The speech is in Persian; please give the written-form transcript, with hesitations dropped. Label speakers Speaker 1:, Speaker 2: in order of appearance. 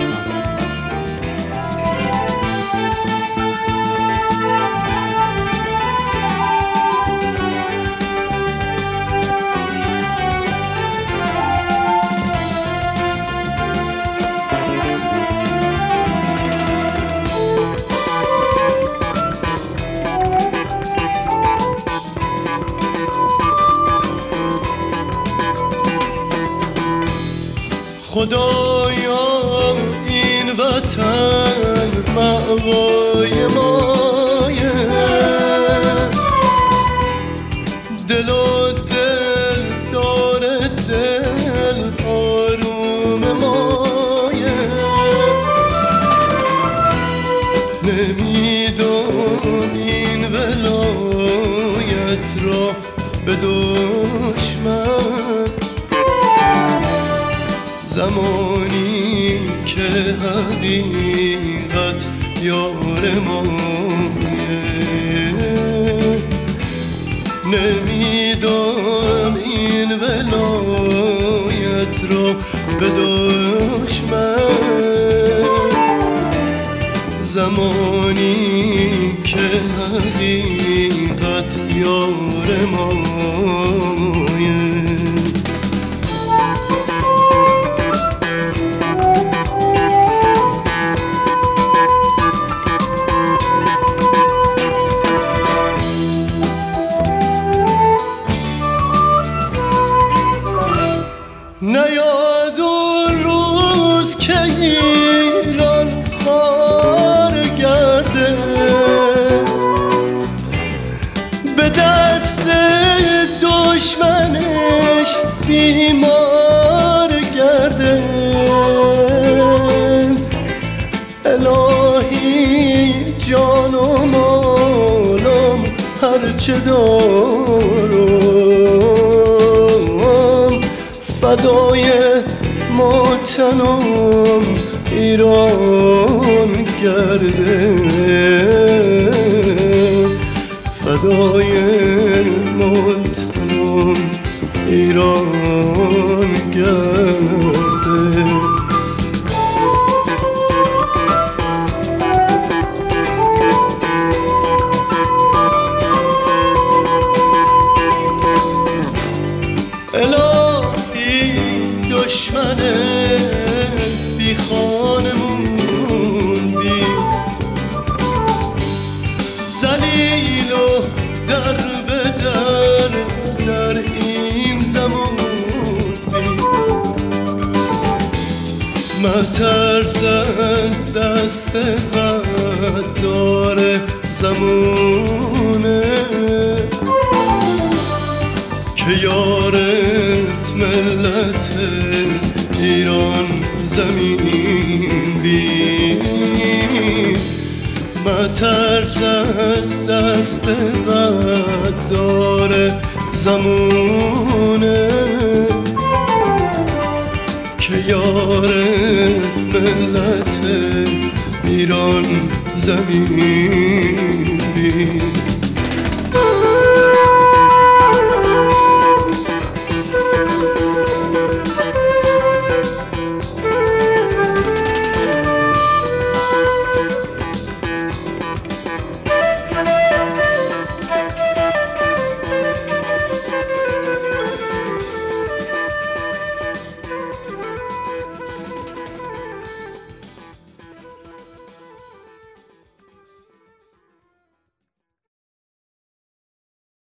Speaker 1: خدایا این وطن مأوای مایه، دل و دل داره دل آروم مایه. نمیدم این ولایت را به دشمن، زمانی که حقیقت یار مایه. نمیدم این ولایت را به دشمن، زمانی که حقیقت یار مایه. نیاد اون روز که ایران خار گرده، به دست دشمنش بیمار گرده. الهی جان و مالم هرچه دارم، فدای وطنم ایران گرده، فدای وطنم ایران گرده. دشمن بی خانمون بی ذلیل و در به در این زمان بی مترس از دست غدار زمونه که یارت ملت ایران زمین بی. مترس از دست غدار زمونه که یارت ملت ایران زمین بی.